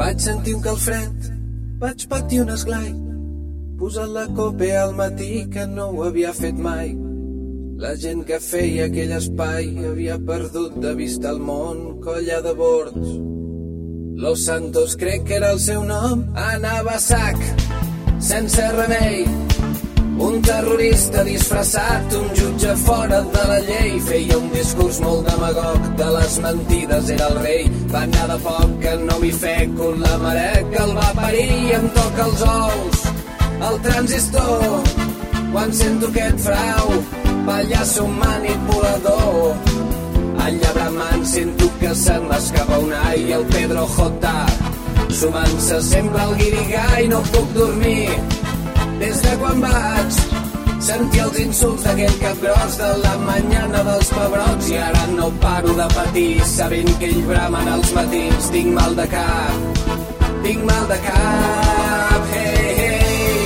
Vaig sentir un calfred, vaig patir un esglai, posant la copa al matí que no ho havia fet mai. La gent que feia aquell espai havia perdut de vista el món, colla de bords. Los Santos crec que era el seu nom, anava a sac, sense remei. Un terrorista disfressat, un jutge fora de la llei, feia un discurs molt demagog, de les mentides era el rei. Va anar de poc que no m'hi feco, la mare que el va parir i em toca els ous. El transistor, quan sento aquest frau, pallasso manipulador. Allà bramant sento que se m'escapa un ai i el Pedro J. Sumant s'assembla el guirigall, no puc dormir des de quan vaig sentir els insults d'aquell capgros de la mañana dels pebrots. I ara no paro de patir sabent que ell bramen als matins. Tinc mal de cap, tinc mal de cap, hey, hey.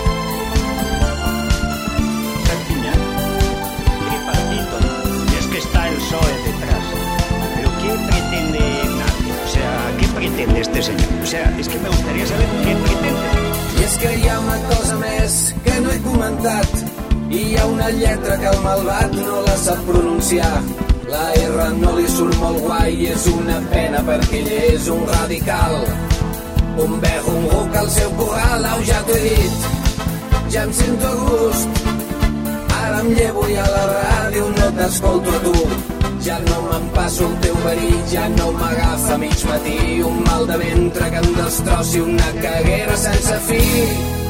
Tripartito, y es que está el PSOE detrás. Pero ¿qué pretende Nadie? O sea, ¿qué pretende este señor? O sea, es que me gustaría saber qué pretende. I és que hi ha una cosa més que no he comentat, i hi ha una lletra que el malvat no la sap pronunciar. La R no li surt molt guai i és una pena perquè ell és un radical. Un vejo, un ruc al seu corral, au, ja t'ho he dit, ja em sento a gust. Ara em llevo i a la ràdio no t'escolto a tu. Ja no me'n passo el teu verí, ja no m'agafa mig matí un mal de ventre que em destrossi una caguera sense fi.